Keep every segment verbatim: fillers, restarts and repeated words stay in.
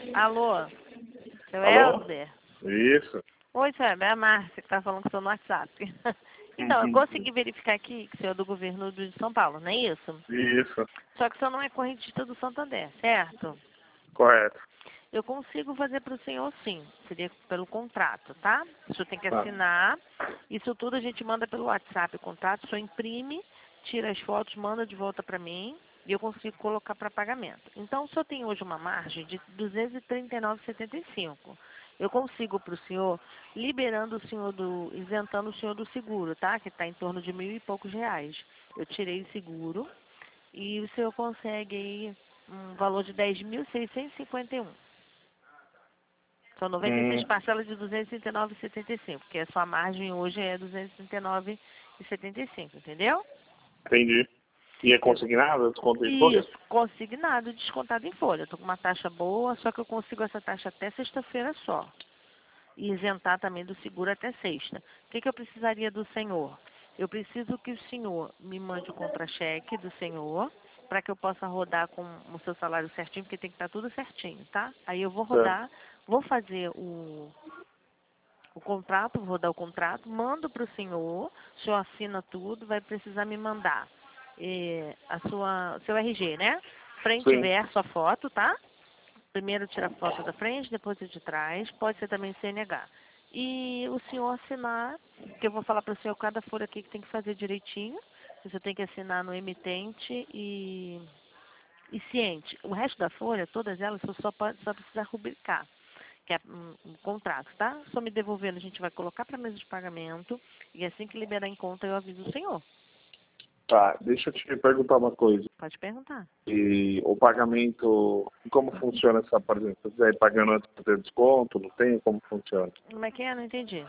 Alô, seu Alô? Helder? Isso. Oi, seu Helder, é a Márcia que tá falando com o seu no WhatsApp. Então, eu Uhum. consegui verificar aqui que o senhor é do governo de São Paulo, não é isso? Isso. Só que o senhor não é correntista do Santander, certo? Correto. Eu consigo fazer para o senhor sim, seria pelo contrato, tá? O senhor tem que Tá. assinar, isso tudo a gente manda pelo WhatsApp, o contrato, o senhor imprime, tira as fotos, manda de volta para mim e eu consigo colocar para pagamento. Então, o senhor tem hoje uma margem de duzentos e trinta e nove reais e setenta e cinco centavos. Eu consigo para o senhor, liberando o senhor do, isentando o senhor do seguro, tá? Que está em torno de mil e poucos reais. Eu tirei o seguro e o senhor consegue aí um valor de dez mil seiscentos e cinquenta e um. São noventa e seis Hum, parcelas de duzentos e trinta e nove reais e setenta e cinco, porque a sua margem hoje é duzentos e trinta e nove reais e setenta e cinco, entendeu? entendi. E é Eu- consignado? Desconto em folha? Isso, consignado, descontado em folha. Estou com uma taxa boa, só que eu consigo essa taxa até sexta-feira só. E isentar também do seguro até sexta. O que, que eu precisaria do senhor? Eu preciso que o senhor me mande o contra-cheque do senhor, para que eu possa rodar com o seu salário certinho, porque tem que estar tudo certinho, tá? Aí eu vou Certo. rodar, vou fazer o o contrato, vou dar o contrato, mando para o senhor, o senhor assina tudo, vai precisar me mandar eh, a sua, seu R G, né? Frente e Sim. verso a foto, tá? Primeiro tira a foto da frente, depois a de trás, pode ser também C N H. E o senhor assinar, que eu vou falar para o senhor cada folha aqui que tem que fazer direitinho, você tem que assinar no emitente e, e ciente. O resto da folha, todas elas, você só, pode, só precisa rubricar que é um, um contrato, tá? Só me devolvendo, a gente vai colocar para a mesa de pagamento e assim que liberar em conta eu aviso o senhor. Tá, deixa eu te perguntar uma coisa. Pode perguntar. E o pagamento, como funciona essa, por exemplo, se eu quiser ir pagando antes de ter desconto, não tem? Como funciona? Como é que é? Não entendi.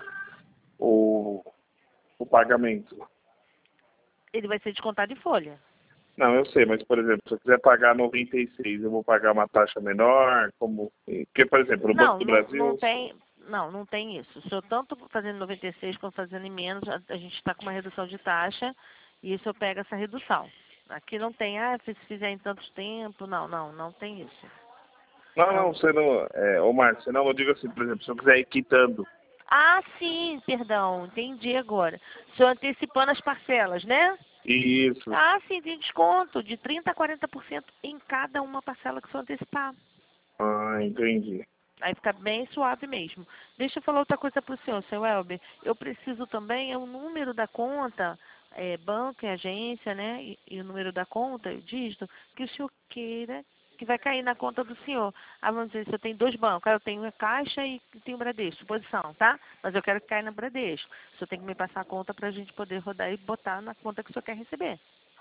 O, o pagamento. Ele vai ser descontado em folha. Não, eu sei, mas, por exemplo, se eu quiser pagar noventa e seis, eu vou pagar uma taxa menor? Como? Porque, por exemplo, no Banco Não, do não, não Brasil, tem. Não, não tem isso. Se eu tanto fazendo noventa e seis quanto fazendo em menos, a, a gente está com uma redução de taxa e isso eu pego essa redução. Aqui não tem, ah, se fizer em tanto tempo, não, não, não tem isso. não, É não, um, você não, é, ô Márcio, não, eu digo assim, por exemplo, se eu quiser ir quitando, ah, sim, perdão, entendi agora. O senhor antecipando as parcelas, né? isso, Ah, sim, tem desconto de trinta a quarenta por cento em cada uma parcela que o senhor antecipar. ah, entendi. Aí fica bem suave mesmo. Deixa eu falar outra coisa para o senhor, seu Elber. Eu preciso também, é o número da conta, é, banco e agência, né? E, e o número da conta, o dígito, que o senhor queira, que vai cair na conta do senhor. Ah, vamos dizer, se eu tenho dois bancos, ah, eu tenho a Caixa e tenho o Bradesco, suposição, tá? Mas eu quero que caia na Bradesco. O senhor tem que me passar a conta para a gente poder rodar e botar na conta que o senhor quer receber.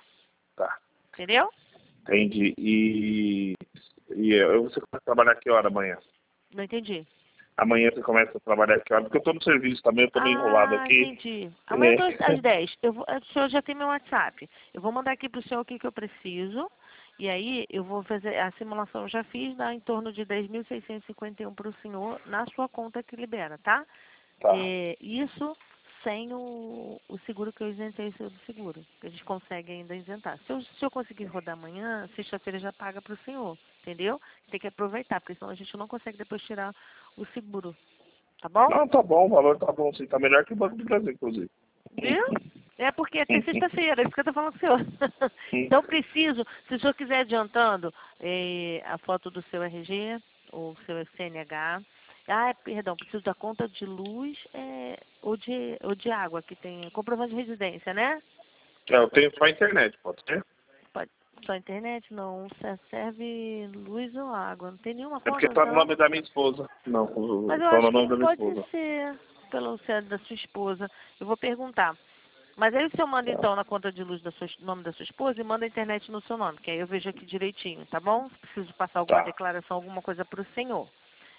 Tá, Entendeu? entendi. E, e eu, você começa a trabalhar que hora amanhã? Não entendi. Amanhã você começa a trabalhar que hora? Porque eu tô no serviço também, eu tô meio enrolado Ah, aqui. entendi. Amanhã eu tô É, às dez. Eu vou, o senhor já tem meu WhatsApp. Eu vou mandar aqui para o senhor o que, que eu preciso. E aí eu vou fazer a simulação, eu já fiz, dá em torno de dez mil seiscentos e cinquenta e um para o senhor na sua conta que libera, tá? tá, É, isso sem o, o seguro que eu isentei o seu do seguro, que a gente consegue ainda isentar. Se eu, se eu conseguir rodar amanhã, sexta-feira já paga para o senhor, entendeu? Tem que aproveitar, porque senão a gente não consegue depois tirar o seguro, tá bom? não, tá bom, o valor tá bom, sim, tá melhor que o Banco do Brasil, inclusive. Viu? É porque até sexta-feira, é isso que eu tô falando com o senhor. Então preciso, se o senhor quiser adiantando eh, a foto do seu R G ou seu C N H. Ah, perdão, preciso da conta de luz eh, ou, de, ou de água, que tem comprovante de residência, né? É, eu tenho só a internet, pode ser? Pode, só internet não, se- serve luz ou água. Não tem nenhuma É porque conta, tá no então. nome da minha esposa. Não, Mas eu só acho no que nome da minha pode esposa. ser pelo ser da sua esposa. Eu vou perguntar. Mas aí o senhor manda Tá, então na conta de luz do nome da sua esposa e manda a internet no seu nome, que aí eu vejo aqui direitinho, tá bom? Se preciso passar alguma tá. declaração, alguma coisa para o senhor.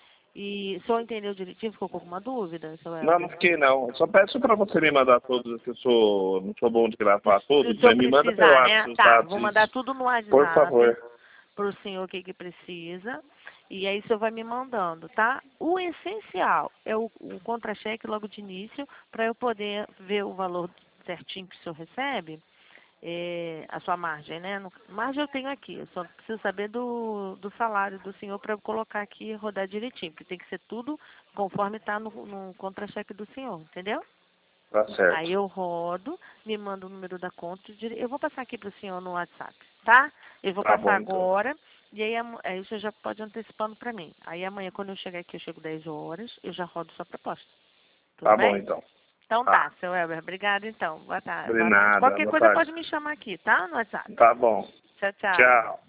E o senhor entendeu direitinho? Ficou com alguma dúvida, seu Não, não Helder? fiquei não. Eu só peço pra você me mandar todos, que eu sou, não sou bom de gravar Se o todos, senhor né? Me manda pelo precisar, né? WhatsApp os Tá, dados, vou mandar isso. tudo no Por WhatsApp favor. para o senhor o que, que precisa. E aí o senhor vai me mandando, tá? O essencial é o, o contra-cheque logo de início, para eu poder ver o valor certinho que o senhor recebe. é, a sua margem, né? No, margem eu tenho aqui, eu só preciso saber do, do salário do senhor para eu colocar aqui e rodar direitinho, porque tem que ser tudo conforme está no, no contra-cheque do senhor, entendeu? Tá certo. Aí eu rodo, me manda o número da conta, dire- eu vou passar aqui para o senhor no WhatsApp, tá? Eu vou Tá passar bom, então. agora, e aí, am- aí você já pode antecipando para mim. Aí amanhã, quando eu chegar aqui, eu chego dez horas, eu já rodo sua proposta. Tudo Tá bom, bem? então. Então Tá. tá, seu Elber. Obrigada, então. Boa tarde. De Boa noite. nada. Qualquer Boa coisa tarde. pode me chamar aqui, tá? No WhatsApp. Tá bom. Tchau, tchau. Tchau.